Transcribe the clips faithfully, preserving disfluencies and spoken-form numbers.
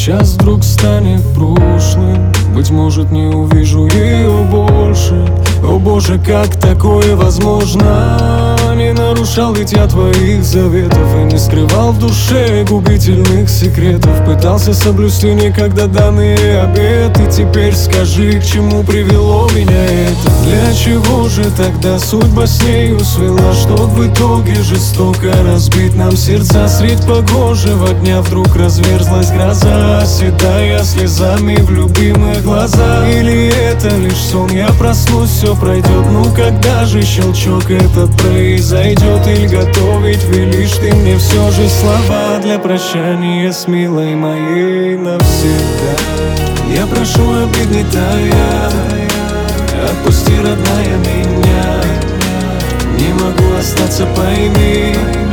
сейчас вдруг станет прошлым. Быть может, не увижу ее больше. О боже, как такое возможно? Не нарушал ведь я твоих заветов и не скрывал в душе губительных секретов. Пытался соблюсти некогда данные обеты. Теперь скажи, к чему привело меня это? Для чего же тогда судьба с нею свела, чтоб в итоге жестоко разбить нам сердца? Средь погожего дня вдруг разверзлась гроза, оседая слезами в любимых глазах. Или это лишь сон, я проснусь, все пройдет. Ну когда же щелчок этот произойдет? Или готовить велишь ты мне все же слова для прощания с милой моей навсегда? Я прошу, обид не тая, отпусти, родная, меня. Не могу остаться, пойми,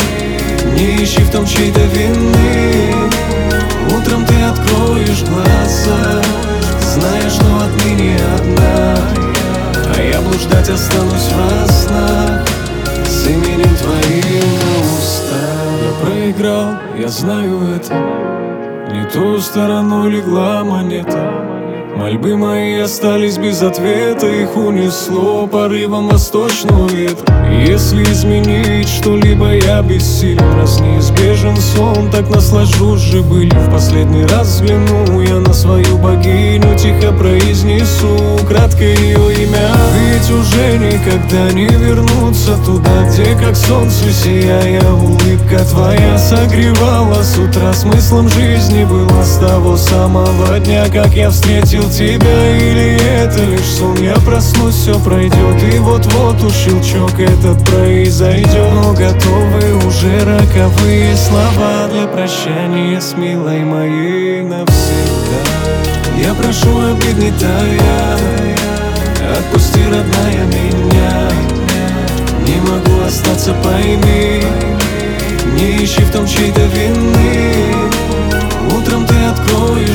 не ищи в том чьей-то вины. Утром ты откроешь глаза, зная, что отныне одна, а я блуждать останусь во снах с именем твоим на устах. Я проиграл, я знаю это, не ту сторону легла монета. Мольбы мои остались без ответа, их унесло порывом восточного ветра. Если изменить что-либо я бессилен, раз неизбежен сон, так наслажусь же былью. В последний раз взгляну я на свою богиню, тихо произнесу кратко ее имя. Ведь уже никогда не вернуться туда, где как солнце сияя улыбка твоя согревала с утра. Смыслом жизни было с того самого дня, как я встретил тебя. Или это лишь сон, я проснусь, все пройдет, и вот-вот уж щелчок этот произойдет. Но готовы уже роковые слова для прощания с милой моей навсегда. Я прошу, обид не тая, отпусти, родная, меня. Не могу остаться, пойми, не ищи в том чьей-то вины. Утром ты откроешь